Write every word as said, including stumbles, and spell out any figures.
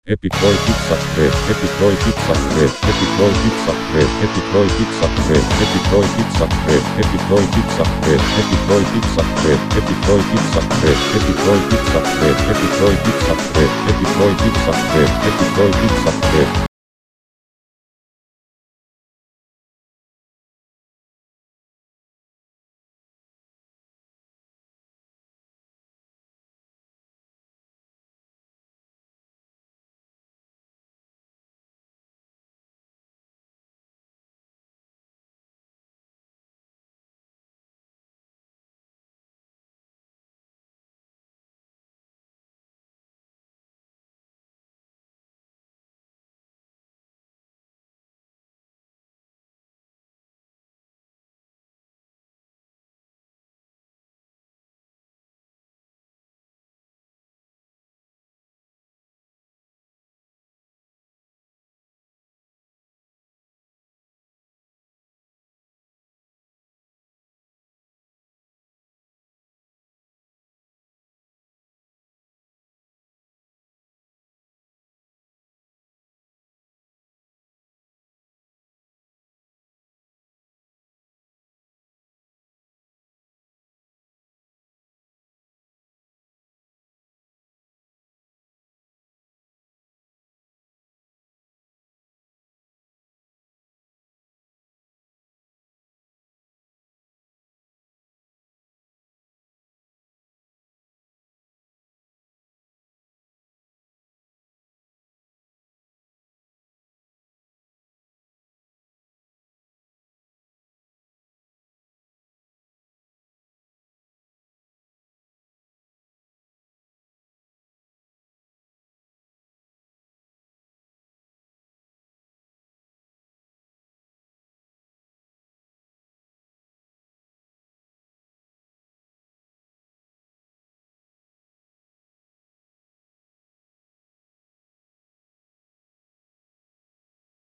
Epic Toy Pizza Bread, Epic Toy Pizza Bread, Epic Toy Pizza Bread, Epic Toy Pizza Bread, Epic Toy Pizza Bread, Epic Toy Pizza Bread, Epic Toy Pizza Bread, Epic Toy Pizza Bread, Epic Toy Pizza Bread, Epic Toy Pizza Bread, Epic Toy Pizza Bread, Epic Toy Pizza Bread.